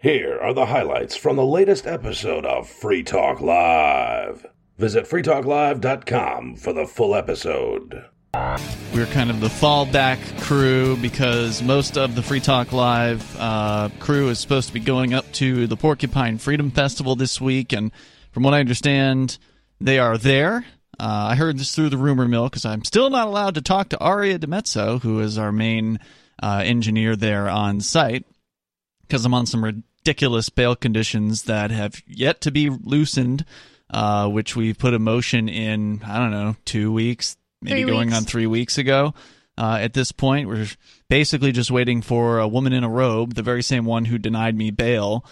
Here are the highlights from the latest episode of Free Talk Live. Visit freetalklive.com for the full episode. We're kind of the fallback crew because most of the Free Talk Live crew is supposed to be going up to the Porcupine Freedom Festival this week, and from what I understand, they are there. I heard this through the rumor mill because I'm still not allowed to talk to Aria DiMezzo, who is our main engineer there on site, because I'm on some ridiculous bail conditions that have yet to be loosened, which we put a motion in, 2 weeks, maybe going on 3 weeks ago. At this point, we're basically just waiting for a woman in a robe, the very same one who denied me bail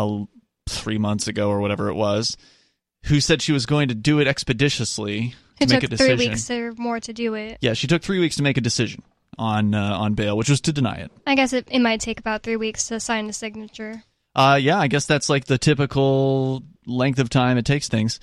3 months ago or whatever it was, who said she was going to do it expeditiously to make a decision. It took 3 weeks or more to do it. Yeah, she took 3 weeks to make a decision on bail, which was to deny it. I guess it might take about 3 weeks to sign the signature. Yeah, I guess that's like the typical length of time it takes things.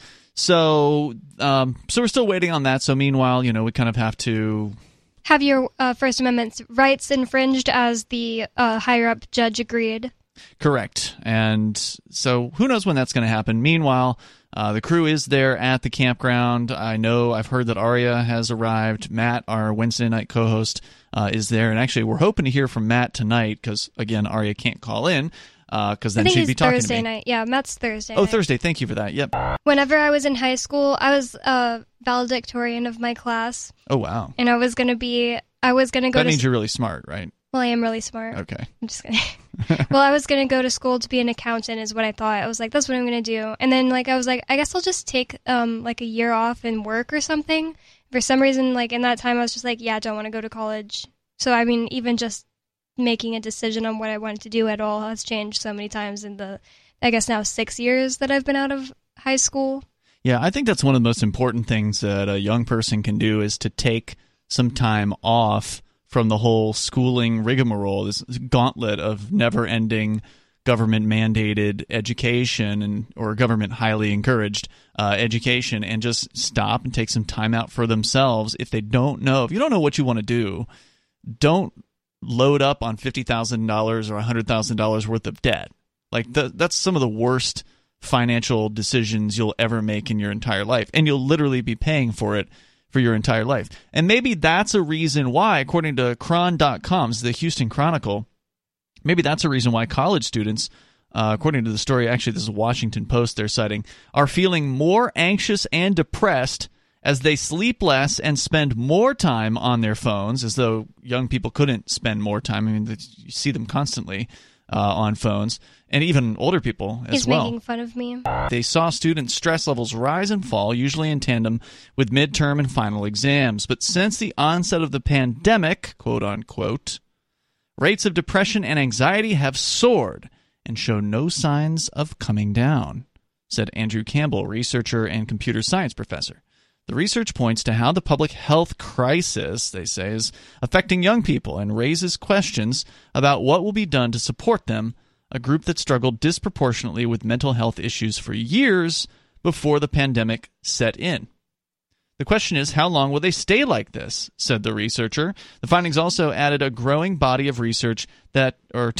So we're still waiting on that. So meanwhile, we kind of have to have your First Amendment rights infringed, as the higher-up judge agreed. Correct. And so who knows when that's going to happen. Meanwhile, the crew is there at the campground. I've heard that Aria has arrived. Matt, our Wednesday night co-host, is there. And actually, we're hoping to hear from Matt tonight because, again, Aria can't call in. Because then she'd be talking Thursday to me. night. Yeah, Matt's Thursday. Oh, night. Thursday. Thank you for that. Yep. Whenever I was in high school, I was a valedictorian of my class. Oh, wow. And I was going to go That means you're really smart, right? Well, I am really smart. Okay. I'm just kidding. Well, I was going to go to school to be an accountant is what I thought. I was like, that's what I'm going to do. And then, I was like, I guess I'll just take, a year off and work or something. For some reason, in that time, I was just like, yeah, I don't want to go to college. So, I mean, even just making a decision on what I wanted to do at all has changed so many times in the, I guess now 6 years that I've been out of high school. Yeah, I think that's one of the most important things that a young person can do is to take some time off from the whole schooling rigmarole, this gauntlet of never-ending government-mandated education or government highly encouraged education, and just stop and take some time out for themselves. If you don't know what you want to do, don't load up on $50,000 or $100,000 worth of debt. That's some of the worst financial decisions you'll ever make in your entire life, and you'll literally be paying for it for your entire life. And maybe that's a reason why, according to Chron.com, the Houston Chronicle, maybe that's a reason why college students, according to the story, actually this is Washington Post they're citing, are feeling more anxious and depressed as they sleep less and spend more time on their phones, as though young people couldn't spend more time. I mean, you see them constantly on phones, and even older people as well. He's making fun of me. They saw students' stress levels rise and fall, usually in tandem with midterm and final exams. But since the onset of the pandemic, quote unquote, rates of depression and anxiety have soared and show no signs of coming down, said Andrew Campbell, researcher and computer science professor. The research points to how the public health crisis, they say, is affecting young people and raises questions about what will be done to support them, a group that struggled disproportionately with mental health issues for years before the pandemic set in. The question is, how long will they stay like this, said the researcher. The findings also added to a growing body of research that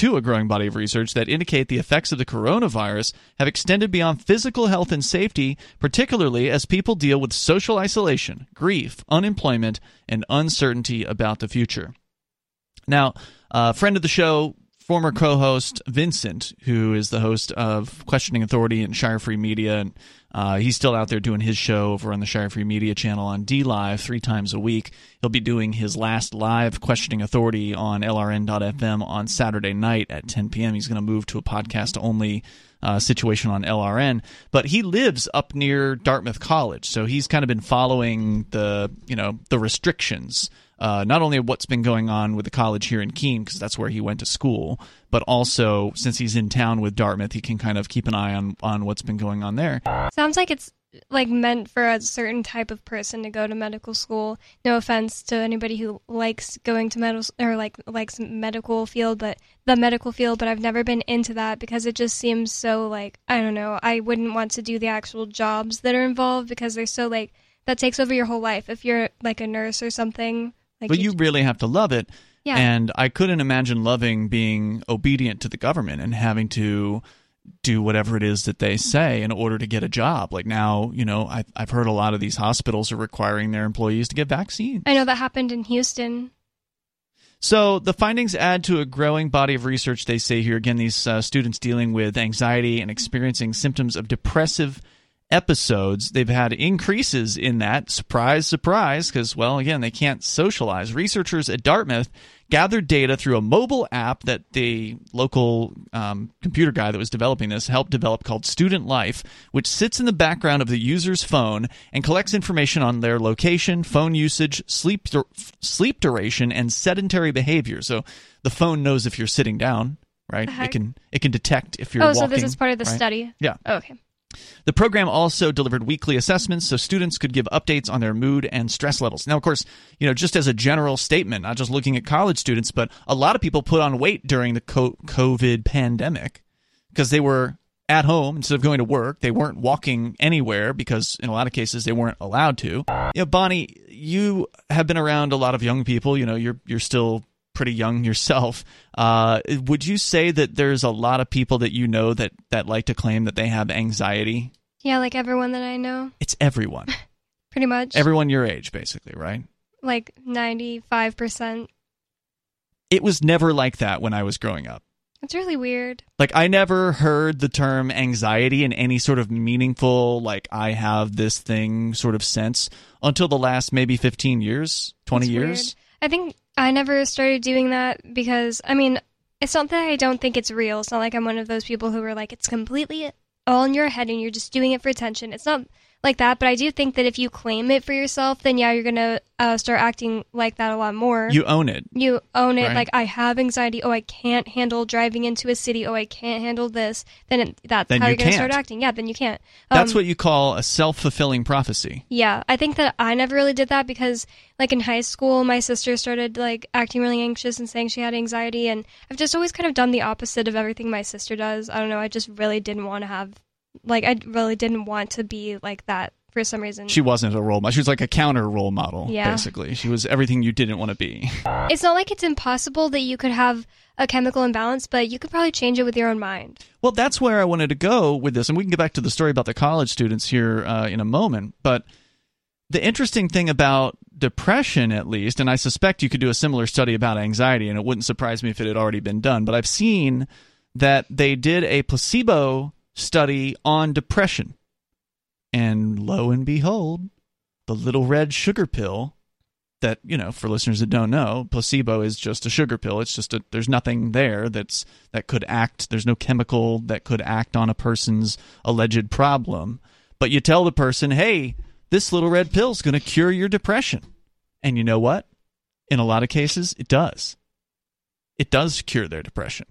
indicate the effects of the coronavirus have extended beyond physical health and safety, particularly as people deal with social isolation, grief, unemployment, and uncertainty about the future. Now, a friend of the show, former co-host Vincent, who is the host of Questioning Authority and Shire Free Media, and he's still out there doing his show over on the Shire Free Media channel on DLive 3 times a week. He'll be doing his last live Questioning Authority on LRN.FM on Saturday night at 10 p.m. He's going to move to a podcast-only situation on LRN, but he lives up near Dartmouth College, so he's kind of been following the restrictions. Not only what's been going on with the college here in Keene, because that's where he went to school, but also since he's in town with Dartmouth, he can kind of keep an eye on what's been going on there. Sounds like it's meant for a certain type of person to go to medical school. No offense to anybody who likes going to likes medical field, but I've never been into that because it just seems so I don't know. I wouldn't want to do the actual jobs that are involved because they're so that takes over your whole life. If you're a nurse or something. But you really have to love it. Yeah. And I couldn't imagine loving being obedient to the government and having to do whatever it is that they say in order to get a job. Like now, I've heard a lot of these hospitals are requiring their employees to get vaccines. I know that happened in Houston. So the findings add to a growing body of research, they say here. Again, these students dealing with anxiety and experiencing symptoms of depressive episodes. They've had increases in that. Surprise, surprise, because, well, again, they can't socialize. Researchers at Dartmouth gathered data through a mobile app that the local computer guy that was developing this helped develop called Student Life, which sits in the background of the user's phone and collects information on their location, phone usage, sleep duration, and sedentary behavior. So the phone knows if you're sitting down, right? It can detect if you're walking. Oh, so this is part of the right? study? Yeah. Oh, okay. The program also delivered weekly assessments so students could give updates on their mood and stress levels. Now, of course, just as a general statement, not just looking at college students, but a lot of people put on weight during the COVID pandemic because they were at home instead of going to work. They weren't walking anywhere because in a lot of cases they weren't allowed to. Bonnie, you have been around a lot of young people. You're still pretty young yourself. Would you say that there's a lot of people that that like to claim that they have anxiety? Yeah, like everyone that I know. It's everyone. Pretty much. Everyone your age, basically, right? Like 95%. It was never like that when I was growing up. It's really weird. Like, I never heard the term anxiety in any sort of meaningful, like, I have this thing sort of sense until the last maybe 15 years, 20 years. Weird. I think I never started doing that because, it's not that I don't think it's real. It's not like I'm one of those people who are like, it's completely all in your head and you're just doing it for attention. It's not like that, but I do think that if you claim it for yourself, then yeah, you're going to start acting like that a lot more. You own it. You own it. Right. Like, I have anxiety. Oh, I can't handle driving into a city. Oh, I can't handle this. Then that's how you're going to start acting. Yeah, then you can't. That's what you call a self-fulfilling prophecy. Yeah, I think that I never really did that because, like, in high school, my sister started, like, acting really anxious and saying she had anxiety, and I've just always kind of done the opposite of everything my sister does. I don't know, I just really didn't want to have, like, I really didn't want to be like that for some reason. She wasn't a role model. She was like a counter role model, basically. She was everything you didn't want to be. It's not like it's impossible that you could have a chemical imbalance, but you could probably change it with your own mind. Well, that's where I wanted to go with this, and we can get back to the story about the college students here in a moment, but the interesting thing about depression, at least, and I suspect you could do a similar study about anxiety, and it wouldn't surprise me if it had already been done, but I've seen that they did a placebo study on depression. And lo and behold, the little red sugar pill that, for listeners that don't know, placebo is just a sugar pill. It's just there's nothing there that could act. There's no chemical that could act on a person's alleged problem. But you tell the person, hey, this little red pill is going to cure your depression. And you know what? In a lot of cases, it does. It does cure their depression.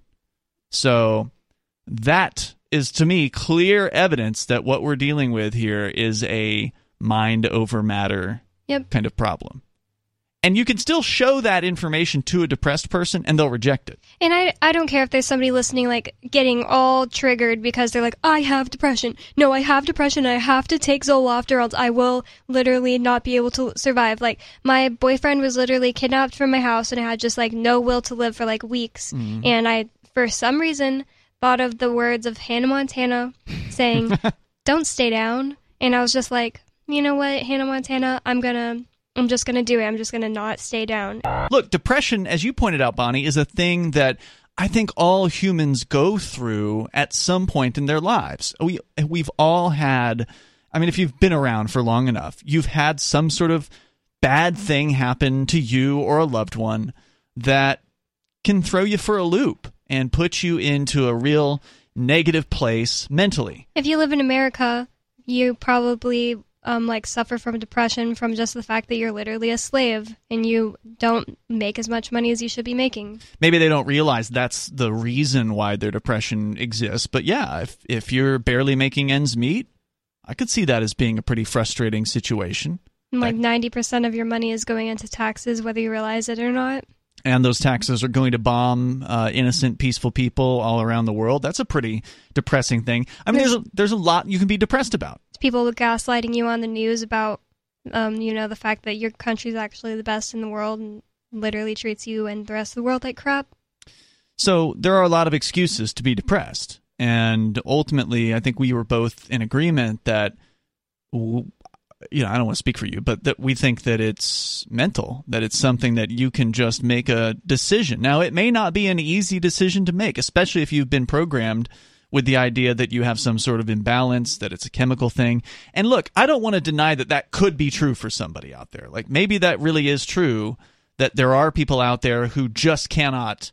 So that is, to me, clear evidence that what we're dealing with here is a mind over matter kind of problem. And you can still show that information to a depressed person and they'll reject it. And I don't care if there's somebody listening, like, getting all triggered because they're like, I have depression. No, I have depression. I have to take Zoloft or else I will literally not be able to survive. Like, my boyfriend was literally kidnapped from my house and I had just, like, no will to live for, like, weeks. Mm-hmm. And I, for some reason, thought of the words of Hannah Montana saying, don't stay down. And I was just like, you know what, Hannah Montana, I'm just going to do it. I'm just going to not stay down. Look, depression, as you pointed out, Bonnie, is a thing that I think all humans go through at some point in their lives. We've all had, if you've been around for long enough, you've had some sort of bad thing happen to you or a loved one that can throw you for a loop and put you into a real negative place mentally. If you live in America, you probably suffer from depression from just the fact that you're literally a slave and you don't make as much money as you should be making. Maybe they don't realize that's the reason why their depression exists. But yeah, if you're barely making ends meet, I could see that as being a pretty frustrating situation. Like 90% of your money is going into taxes, whether you realize it or not. And those taxes are going to bomb innocent, peaceful people all around the world. That's a pretty depressing thing. There's a lot you can be depressed about. People gaslighting you on the news about, the fact that your country's actually the best in the world, and literally treats you and the rest of the world like crap. So there are a lot of excuses to be depressed. And ultimately, I think we were both in agreement that, I don't want to speak for you, but that we think that it's mental, that it's something that you can just make a decision. Now, it may not be an easy decision to make, especially if you've been programmed with the idea that you have some sort of imbalance, that it's a chemical thing. And look, I don't want to deny that that could be true for somebody out there. Like, maybe that really is true, that there are people out there who just cannot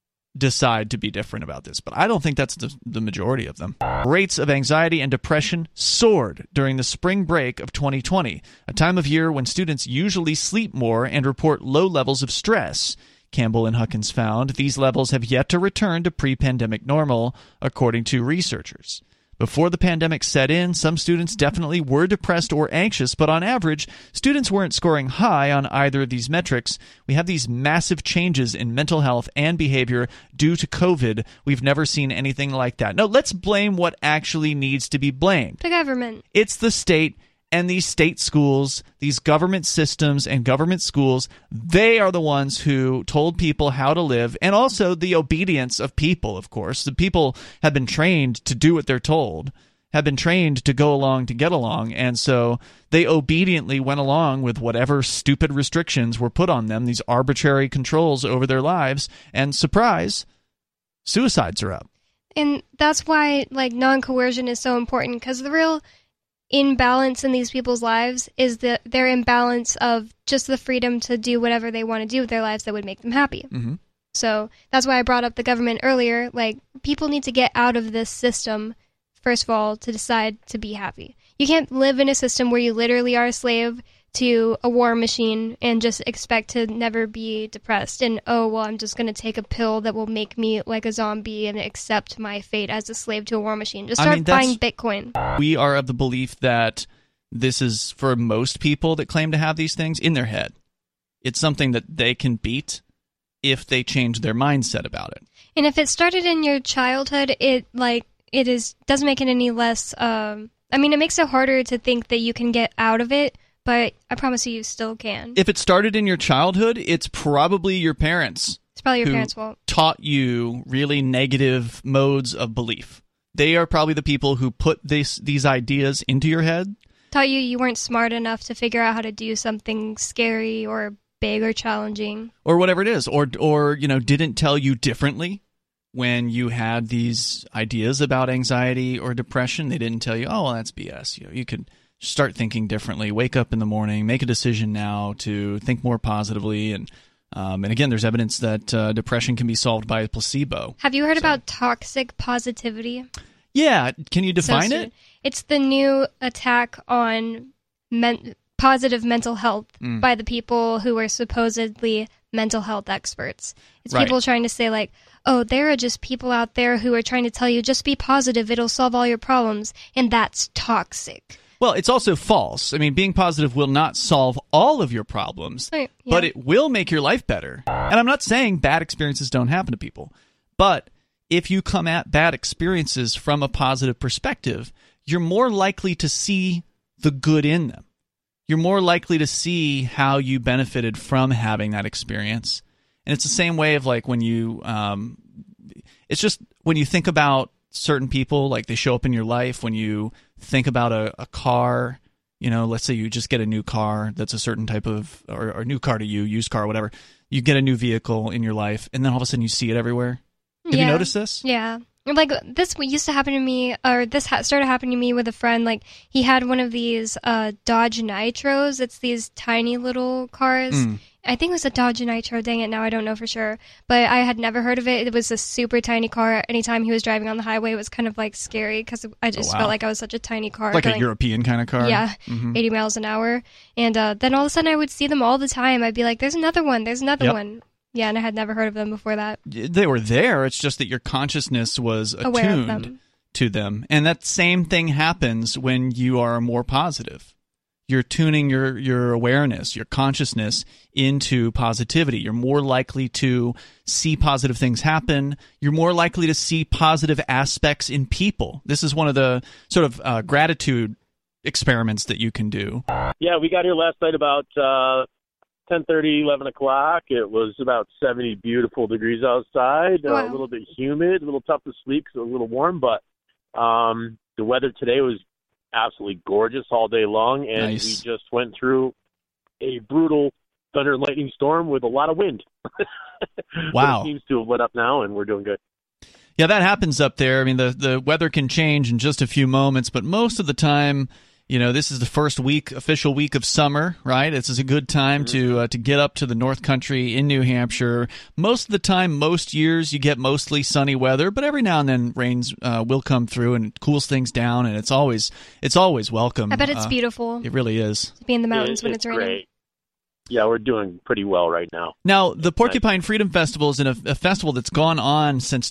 decide to be different about this. But I don't think that's the majority of them. Rates of anxiety and depression soared during the spring break of 2020, a time of year when students usually sleep more and report low levels of stress. Campbell and Huckins found these levels have yet to return to pre-pandemic normal, according to researchers. Before the pandemic set in, some students definitely were depressed or anxious, but on average, students weren't scoring high on either of these metrics. We have these massive changes in mental health and behavior due to COVID. We've never seen anything like that. No, let's blame what actually needs to be blamed. The government. It's the state. And these state schools, these government systems and government schools, they are the ones who told people how to live, and also the obedience of people, of course. The people have been trained to do what they're told, have been trained to go along to get along, and so they obediently went along with whatever stupid restrictions were put on them, these arbitrary controls over their lives, and surprise, suicides are up. And that's why, non-coercion is so important, because the real imbalance in these people's lives is their imbalance of just the freedom to do whatever they want to do with their lives that would make them happy. Mm-hmm. So that's why I brought up the government earlier. People need to get out of this system, first of all, to decide to be happy. You can't live in a system where you literally are a slave to a war machine and just expect to never be depressed and, I'm just going to take a pill that will make me like a zombie and accept my fate as a slave to a war machine. Just start buying Bitcoin. We are of the belief that this is, for most people that claim to have these things, in their head. It's something that they can beat if they change their mindset about it. And if it started in your childhood, doesn't make it any less, it makes it harder to think that you can get out of it. But I promise you still can. If it started in your childhood, it's probably your parents. It's probably your parents' fault. Taught you really negative modes of belief. They are probably the people who put these ideas into your head. Taught you weren't smart enough to figure out how to do something scary or big or challenging. Or whatever it is. Or didn't tell you differently when you had these ideas about anxiety or depression. They didn't tell you, that's BS. You could start thinking differently, wake up in the morning, make a decision now to think more positively. And again, there's evidence that depression can be solved by a placebo. Have you heard about toxic positivity? Yeah. Can you define it? It's the new attack on positive mental health by the people who are supposedly mental health experts. It's people trying to say there are just people out there who are trying to tell you, just be positive, it'll solve all your problems. And that's toxic. Well, it's also false. Being positive will not solve all of your problems, but it will make your life better. And I'm not saying bad experiences don't happen to people, but if you come at bad experiences from a positive perspective, you're more likely to see the good in them. You're more likely to see how you benefited from having that experience. And it's the same way of when you, it's just when you think about certain people, they show up in your life, when you think about a car, let's say you just get a new car that's a certain type of, or a new car to you, used car, whatever. You get a new vehicle in your life, and then all of a sudden you see it everywhere. Have you noticed this? Yeah. This used to happen to me, or this started happening to me with a friend. He had one of these Dodge Nitros. It's these tiny little cars. I think it was a Dodge Nitro. Dang it, now I don't know for sure. But I had never heard of it. It was a super tiny car. Anytime he was driving on the highway, it was kind of scary because I just felt like I was such a tiny car. Like a European kind of car? Yeah, 80 miles an hour. And then all of a sudden I would see them all the time. I'd be like, there's another one, there's another one. Yeah, and I had never heard of them before that. They were there. It's just that your consciousness was attuned to them. And that same thing happens when you are more positive. You're tuning your awareness, your consciousness into positivity. You're more likely to see positive things happen. You're more likely to see positive aspects in people. This is one of the sort of gratitude experiments that you can do. Yeah, we got here last night about 10:30, 11 o'clock. It was about 70 beautiful degrees outside, Wow. a little bit humid, a little tough to sleep because it was a little warm, but the weather today was absolutely gorgeous all day long, and Nice. we just went through a brutal thunder and lightning storm with a lot of wind. Wow. But it seems to have let up now, and we're doing good. Yeah, that happens up there. I mean, the weather can change in just a few moments, but most of the time, this is the first official week of summer, right? This is a good time to get up to the North Country in New Hampshire. Most of the time, most years, you get mostly sunny weather, but every now and then rains will come through and it cools things down, and it's always welcome. I bet it's beautiful It really is. to be in the mountains when it's raining. Great. Yeah, we're doing pretty well right now. Now, the Porcupine Freedom Festival is a festival that's gone on since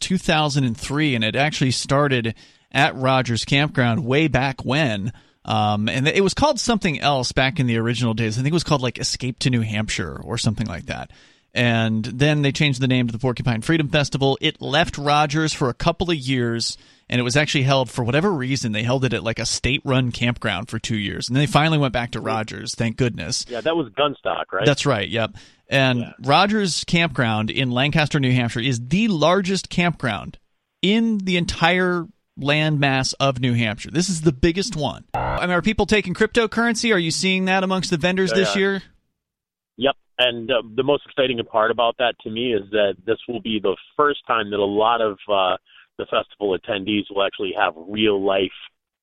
2003, and it actually started at Rogers Campground way back when. And it was called something else back in the original days. I think it was called like Escape to New Hampshire or something like that. And then they changed the name to the Porcupine Freedom Festival. It left Rogers for a couple of years, and it was actually held, for whatever reason, they held it at like a state-run campground for 2 years. And then they finally went back to Rogers, thank goodness. Yeah, that was Gunstock, right? That's right, yep. And Rogers Campground in Lancaster, New Hampshire is the largest campground in the entire landmass of New Hampshire. This is the biggest one. I mean, are people taking cryptocurrency? Are you seeing that amongst the vendors this year? Yep. And the most exciting part about that to me is that this will be the first time that a lot of the festival attendees will actually have real life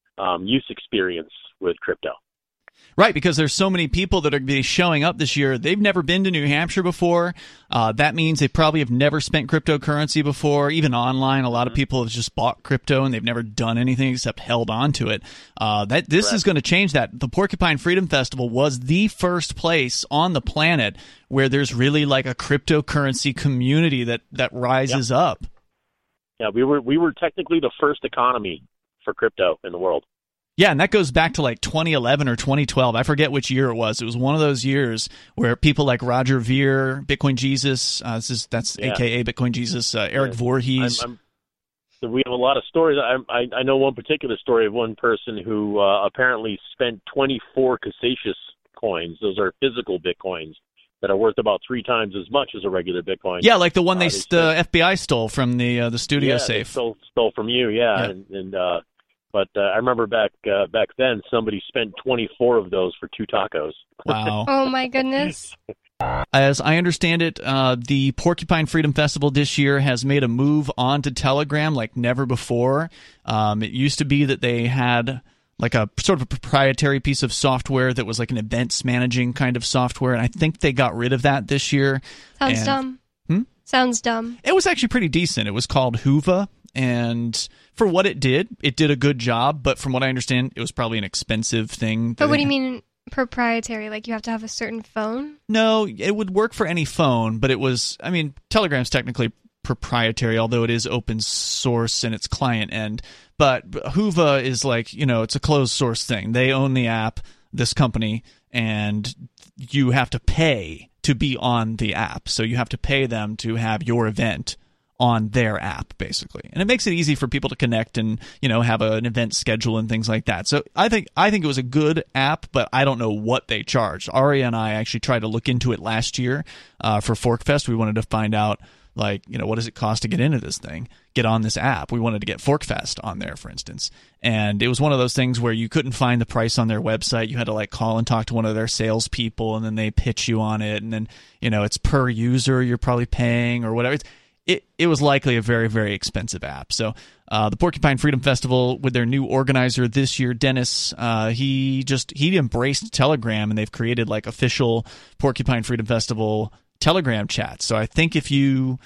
use experience with crypto. Right, because there's so many people that are going to be showing up this year. They've never been to New Hampshire before. That means they probably have never spent cryptocurrency before. Even online, a lot of people have just bought crypto and they've never done anything except held on to it. This is going to change that. The Porcupine Freedom Festival was the first place on the planet where there's really like a cryptocurrency community that rises up. Yeah, we were technically the first economy for crypto in the world. Yeah, and that goes back to like 2011 or 2012. I forget which year it was. It was one of those years where people like Roger Ver, Bitcoin Jesus, that's AKA Bitcoin Jesus, Eric Voorhees. We have a lot of stories. I know one particular story of one person who apparently spent 24 Cassatius coins. Those are physical Bitcoins that are worth about 3 times as much as a regular Bitcoin. Yeah, like the one the FBI stole from the studio safe. They stole from you, But I remember back then, somebody spent 24 of those for 2 tacos. Wow. Oh, my goodness. As I understand it, the Porcupine Freedom Festival this year has made a move onto Telegram like never before. It used to be that they had like a sort of a proprietary piece of software that was like an events managing kind of software, and I think they got rid of that this year. Sounds dumb. Sounds dumb. It was actually pretty decent. It was called Hoova. And for what it did a good job. But from what I understand, it was probably an expensive thing. But what do you mean proprietary? Like you have to have a certain phone? No, it would work for any phone. But it was, I mean, Telegram's technically proprietary, although it is open source and it's client end. But Hoova is like, it's a closed source thing. They own the app, this company, and you have to pay to be on the app. So you have to pay them to have your event on their app, basically. And it makes it easy for people to connect and, have an event schedule and things like that. So I think it was a good app, but I don't know what they charged. Aria and I actually tried to look into it last year for ForkFest. We wanted to find out, what does it cost to get into this thing, get on this app? We wanted to get ForkFest on there, for instance. And it was one of those things where you couldn't find the price on their website. You had to call and talk to one of their salespeople, and then they pitch you on it. And then, it's per user you're probably paying or whatever. It was likely a very, very expensive app. So the Porcupine Freedom Festival, with their new organizer this year, Dennis, he embraced Telegram, and they've created official Porcupine Freedom Festival Telegram chats. So I think if you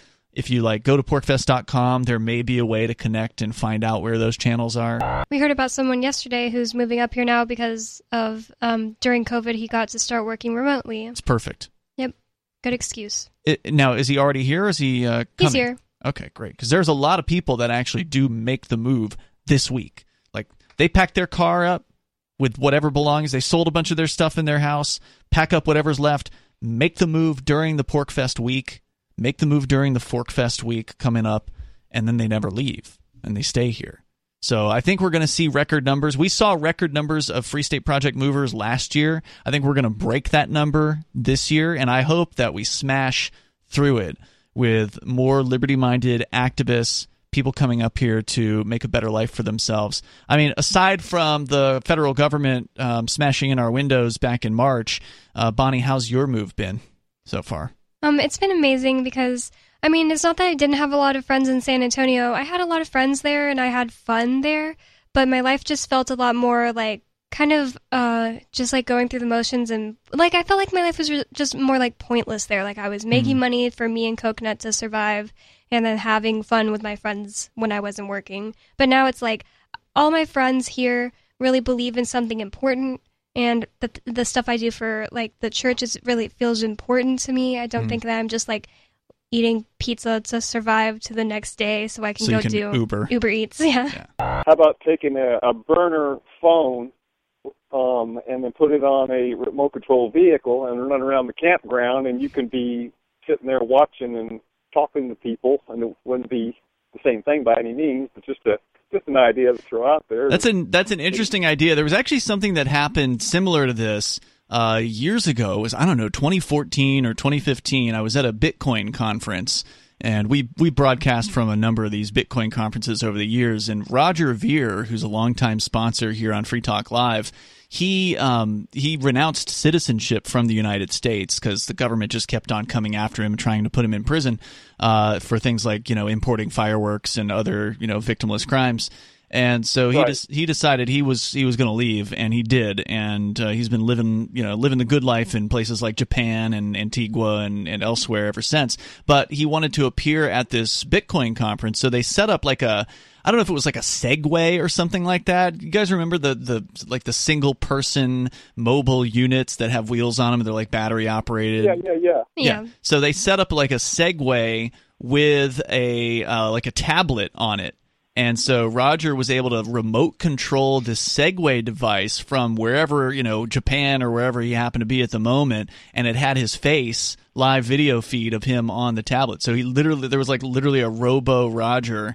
go to porkfest.com, there may be a way to connect and find out where those channels are. We heard about someone yesterday who's moving up here now because of during COVID he got to start working remotely. It's perfect. Yep. Good excuse. Now, is he already here? Or is he coming? He's here. Okay, great. Because there's a lot of people that actually do make the move this week. They pack their car up with whatever belongs. They sold a bunch of their stuff in their house, pack up whatever's left, make the move during the PorkFest week, make the move during the ForkFest week coming up, and then they never leave, and they stay here. So I think we're going to see record numbers. We saw record numbers of Free State Project movers last year. I think we're going to break that number this year, and I hope that we smash through it with more liberty-minded activists, people coming up here to make a better life for themselves. I mean, aside from the federal government smashing in our windows back in March, Bonnie, how's your move been so far? It's been amazing because, I mean, it's not that I didn't have a lot of friends in San Antonio. I had a lot of friends there and I had fun there, but my life just felt a lot more like kind of just like going through the motions, and like I felt like my life was just more like pointless there. Like I was making money for me and Coconut to survive and then having fun with my friends when I wasn't working. But now it's like all my friends here really believe in something important, and the stuff I do for like the church is really feels important to me. I don't think that I'm just like eating pizza to survive to the next day so I can go do Uber Eats. Yeah. How about taking a burner phone and then put it on a remote control vehicle and run around the campground, and you can be sitting there watching and talking to people, and it wouldn't be the same thing by any means, but just an idea to throw out there. That's an interesting idea. There was actually something that happened similar to this years ago. It was, I don't know, 2014 or 2015. I was at a Bitcoin conference, and we broadcast from a number of these Bitcoin conferences over the years. And Roger Ver, who's a longtime sponsor here on Free Talk Live, he renounced citizenship from the United States because the government just kept on coming after him, trying to put him in prison for things like, importing fireworks and other, victimless crimes. And so he decided he was going to leave, and he did, and he's been living the good life in places like Japan and Antigua and elsewhere ever since. But he wanted to appear at this Bitcoin conference, so they set up like I don't know if it was like a Segway or something like that. You guys remember the single person mobile units that have wheels on them? They're like battery operated. Yeah. So they set up like a Segway with a tablet on it. And so Roger was able to remote control this Segway device from wherever, Japan or wherever he happened to be at the moment, and it had his face, live video feed of him on the tablet. So there was literally a Robo Roger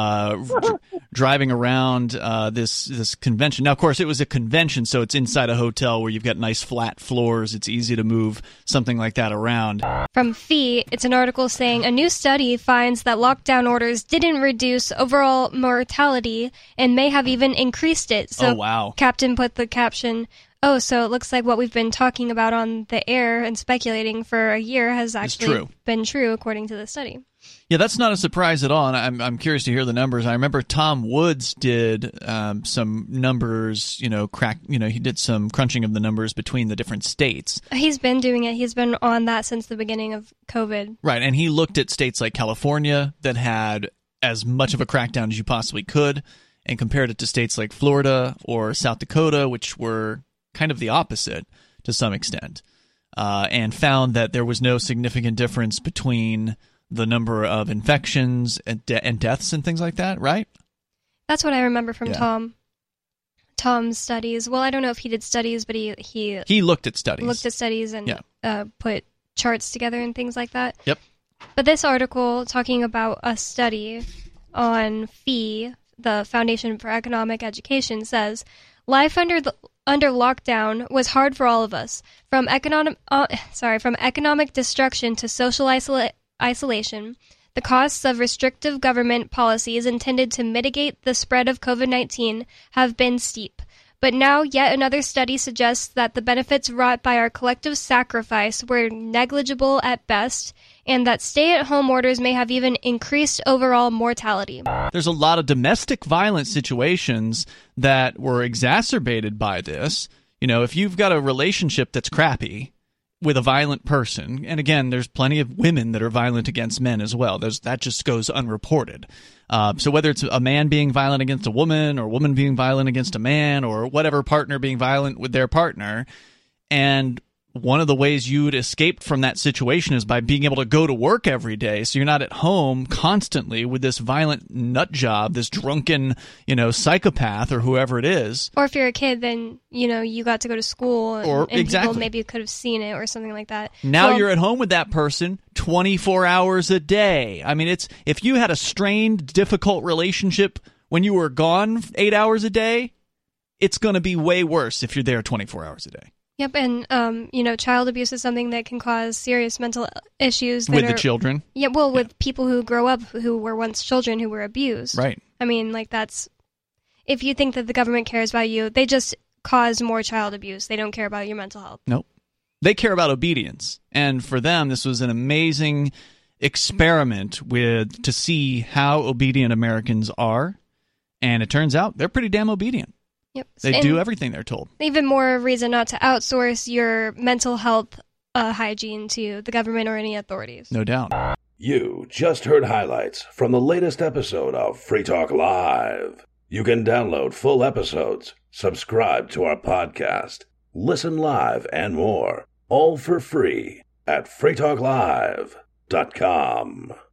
driving around this convention. Now, of course, it was a convention, so it's inside a hotel where you've got nice flat floors. It's easy to move something like that around. From FEE, it's an article saying a new study finds that lockdown orders didn't reduce overall mortality and may have even increased it. So oh, wow. Captain put the caption, "Oh, so it looks like what we've been talking about on the air and speculating for a year has actually been true, according to the study." Yeah, that's not a surprise at all, and I'm curious to hear the numbers. I remember Tom Woods did some numbers, he did some crunching of the numbers between the different states. He's been doing it. He's been on that since the beginning of COVID. Right, and he looked at states like California that had as much of a crackdown as you possibly could, and compared it to states like Florida or South Dakota, which were kind of the opposite to some extent, and found that there was no significant difference between the number of infections and deaths and things like that, right? That's what I remember from Tom's studies. Well, I don't know if he did studies, but he looked at studies. Looked at studies and put charts together and things like that. Yep. But this article talking about a study on FEE, the Foundation for Economic Education, says life under lockdown was hard for all of us, from economic destruction to social isolation. The costs of restrictive government policies intended to mitigate the spread of COVID-19 have been steep. But now yet another study suggests that the benefits wrought by our collective sacrifice were negligible at best, and that stay-at-home orders may have even increased overall mortality. There's a lot of domestic violence situations that were exacerbated by this. If you've got a relationship that's crappy with a violent person, and again, there's plenty of women that are violent against men as well. That just goes unreported. So whether it's a man being violent against a woman, or a woman being violent against a man, or whatever partner being violent with their partner, and one of the ways you would escape from that situation is by being able to go to work every day, so you're not at home constantly with this violent nut job, this drunken, psychopath or whoever it is. Or if you're a kid, then, you got to go to school and people maybe could have seen it or something like that. Now you're at home with that person 24 hours a day. I mean, if you had a strained, difficult relationship When you were gone 8 hours a day, it's going to be way worse if you're there 24 hours a day. Yep, and child abuse is something that can cause serious mental issues With the children? Yeah, well, with people who grow up who were once children who were abused. Right. I mean, like, that's... If you think that the government cares about you, they just cause more child abuse. They don't care about your mental health. Nope. They care about obedience. And for them, this was an amazing experiment to see how obedient Americans are. And it turns out they're pretty damn obedient. Yep. They do everything they're told. Even more reason not to outsource your mental health hygiene to the government or any authorities. No doubt. You just heard highlights from the latest episode of Free Talk Live. You can download full episodes, subscribe to our podcast, listen live, and more, all for free at freetalklive.com.